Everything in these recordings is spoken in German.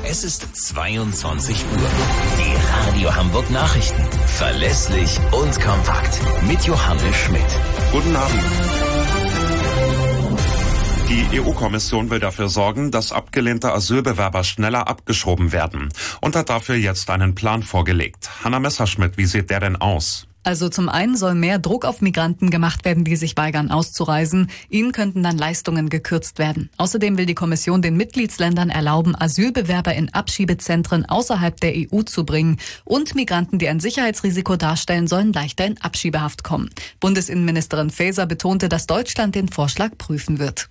Es ist 22 Uhr. Die Radio Hamburg Nachrichten. Verlässlich und kompakt. Mit Johannes Schmidt. Guten Abend. Die EU-Kommission will dafür sorgen, dass abgelehnte Asylbewerber schneller abgeschoben werden und hat dafür jetzt einen Plan vorgelegt. Hanna Messerschmidt, wie sieht der denn aus? Also zum einen soll mehr Druck auf Migranten gemacht werden, die sich weigern auszureisen. Ihnen könnten dann Leistungen gekürzt werden. Außerdem will die Kommission den Mitgliedsländern erlauben, Asylbewerber in Abschiebezentren außerhalb der EU zu bringen. Und Migranten, die ein Sicherheitsrisiko darstellen, sollen leichter in Abschiebehaft kommen. Bundesinnenministerin Faeser betonte, dass Deutschland den Vorschlag prüfen wird.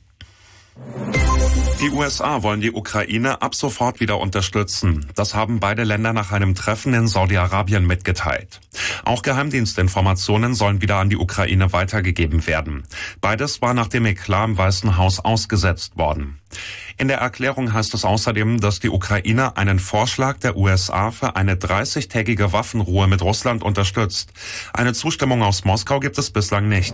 Die USA wollen die Ukraine ab sofort wieder unterstützen. Das haben beide Länder nach einem Treffen in Saudi-Arabien mitgeteilt. Auch Geheimdienstinformationen sollen wieder an die Ukraine weitergegeben werden. Beides war nach dem Eklat im Weißen Haus ausgesetzt worden. In der Erklärung heißt es außerdem, dass die Ukraine einen Vorschlag der USA für eine 30-tägige Waffenruhe mit Russland unterstützt. Eine Zustimmung aus Moskau gibt es bislang nicht.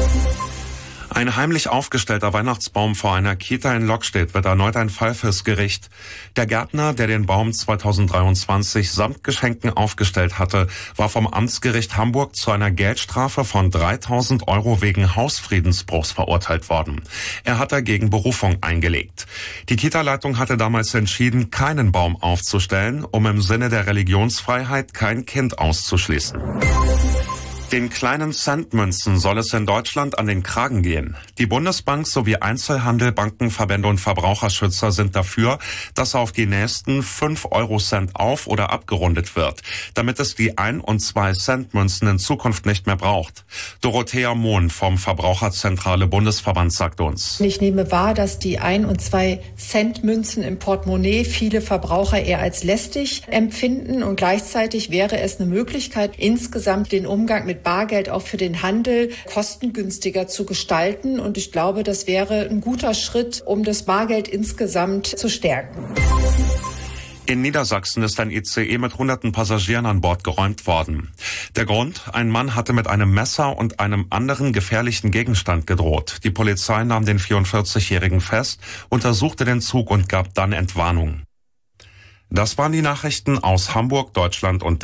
Ein heimlich aufgestellter Weihnachtsbaum vor einer Kita in Lockstedt wird erneut ein Fall fürs Gericht. Der Gärtner, der den Baum 2023 samt Geschenken aufgestellt hatte, war vom Amtsgericht Hamburg zu einer Geldstrafe von 3.000 € wegen Hausfriedensbruchs verurteilt worden. Er hat dagegen Berufung eingelegt. Die Kita-Leitung hatte damals entschieden, keinen Baum aufzustellen, um im Sinne der Religionsfreiheit kein Kind auszuschließen. Den kleinen Centmünzen soll es in Deutschland an den Kragen gehen. Die Bundesbank sowie Einzelhandel, Bankenverbände und Verbraucherschützer sind dafür, dass auf die nächsten 5-Euro-Cent auf- oder abgerundet wird, damit es die 1- und 2-Cent-Münzen in Zukunft nicht mehr braucht. Dorothea Mohn vom Verbraucherzentrale Bundesverband sagt uns: Ich nehme wahr, dass die 1- und 2-Cent-Münzen im Portemonnaie viele Verbraucher eher als lästig empfinden, und gleichzeitig wäre es eine Möglichkeit, insgesamt den Umgang mit Bargeld auch für den Handel kostengünstiger zu gestalten. Und ich glaube, das wäre ein guter Schritt, um das Bargeld insgesamt zu stärken. In Niedersachsen ist ein ICE mit hunderten Passagieren an Bord geräumt worden. Der Grund: ein Mann hatte mit einem Messer und einem anderen gefährlichen Gegenstand gedroht. Die Polizei nahm den 44-Jährigen fest, untersuchte den Zug und gab dann Entwarnung. Das waren die Nachrichten aus Hamburg, Deutschland und